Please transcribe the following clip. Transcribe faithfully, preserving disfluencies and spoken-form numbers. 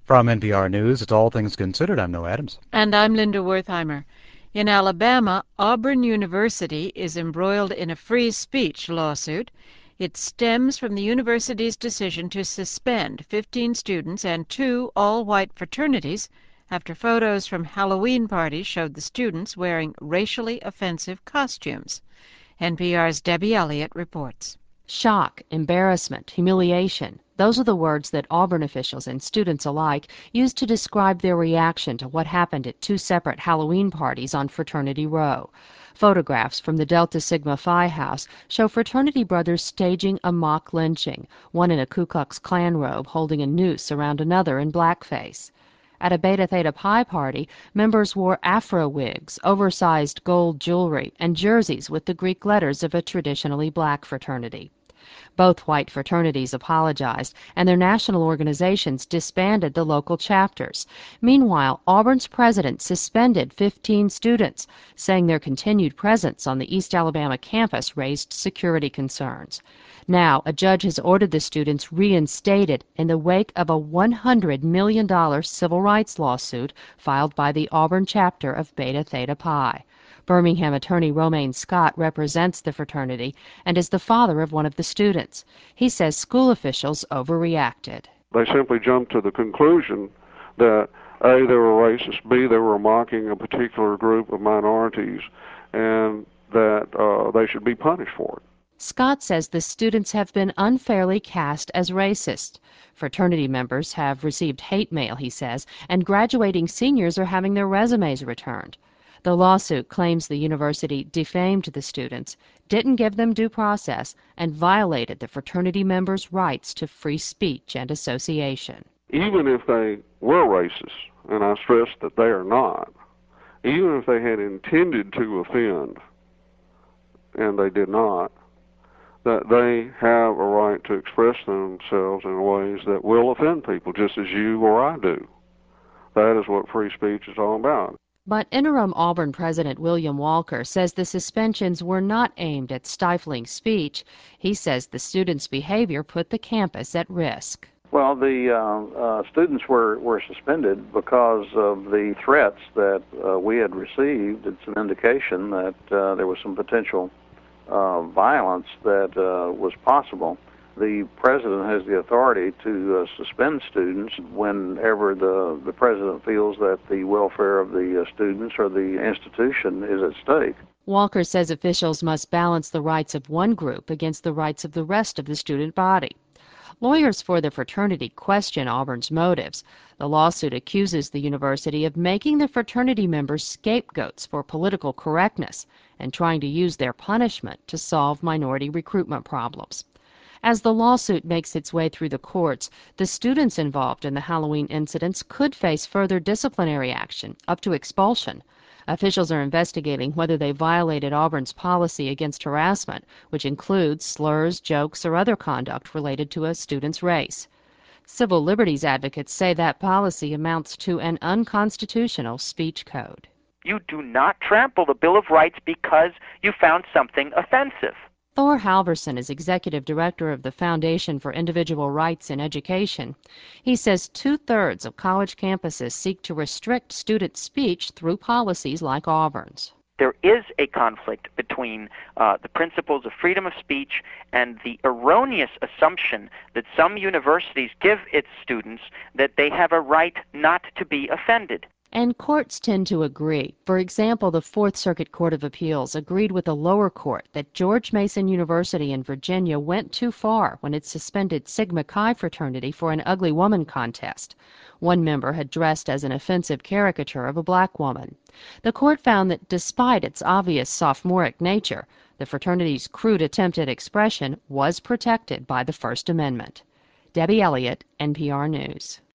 From N P R News, it's All Things Considered. I'm Noah Adams. And I'm Linda Wertheimer. In Alabama, Auburn University is embroiled in a free speech lawsuit. It stems from the university's decision to suspend fifteen students and two all-white fraternities after photos from Halloween parties showed the students wearing racially offensive costumes. N P R's Debbie Elliott reports. Shock, embarrassment, humiliation. Those are the words that Auburn officials and students alike used to describe their reaction to what happened at two separate Halloween parties on Fraternity Row. Photographs from the Delta Sigma Phi house show fraternity brothers staging a mock lynching, one in a Ku Klux Klan robe holding a noose around another in blackface. At a Beta Theta Pi party, members wore afro wigs, oversized gold jewelry, and jerseys with the Greek letters of a traditionally black fraternity. Both white fraternities apologized, and their national organizations disbanded the local chapters. Meanwhile, Auburn's president suspended fifteen students, saying their continued presence on the East Alabama campus raised security concerns. Now, a judge has ordered the students reinstated in the wake of a one hundred million dollars civil rights lawsuit filed by the Auburn chapter of Beta Theta Pi. Birmingham attorney Romaine Scott represents the fraternity and is the father of one of the students. He says school officials overreacted. They simply jumped to the conclusion that A, they were racist, B, they were mocking a particular group of minorities, and that uh, they should be punished for it. Scott says the students have been unfairly cast as racist. Fraternity members have received hate mail, he says, and graduating seniors are having their resumes returned. The lawsuit claims the university defamed the students, didn't give them due process, and violated the fraternity members' rights to free speech and association. Even if they were racist, and I stress that they are not, even if they had intended to offend, and they did not, that they have a right to express themselves in ways that will offend people, just as you or I do. That is what free speech is all about. But interim Auburn President William Walker says the suspensions were not aimed at stifling speech. He says the students' behavior put the campus at risk. Well, the uh, uh, students were, were suspended because of the threats that uh, we had received. It's an indication that uh, there was some potential uh, violence that uh, was possible. The president has the authority to uh, suspend students whenever the, the president feels that the welfare of the uh, students or the institution is at stake. Walker says officials must balance the rights of one group against the rights of the rest of the student body. Lawyers for the fraternity question Auburn's motives. The lawsuit accuses the university of making the fraternity members scapegoats for political correctness and trying to use their punishment to solve minority recruitment problems. As the lawsuit makes its way through the courts, the students involved in the Halloween incidents could face further disciplinary action, up to expulsion. Officials are investigating whether they violated Auburn's policy against harassment, which includes slurs, jokes, or other conduct related to a student's race. Civil liberties advocates say that policy amounts to an unconstitutional speech code. You do not trample the Bill of Rights because you found something offensive. Thor Halverson is executive director of the Foundation for Individual Rights in Education. He says two-thirds of college campuses seek to restrict student speech through policies like Auburn's. There is a conflict between uh, the principles of freedom of speech and the erroneous assumption that some universities give its students that they have a right not to be offended. And courts tend to agree. For example, the Fourth Circuit Court of Appeals agreed with the lower court that George Mason University in Virginia went too far when it suspended Sigma Chi fraternity for an ugly woman contest. One member had dressed as an offensive caricature of a black woman. The court found that despite its obvious sophomoric nature, the fraternity's crude attempt at expression was protected by the First Amendment. Debbie Elliott, N P R News.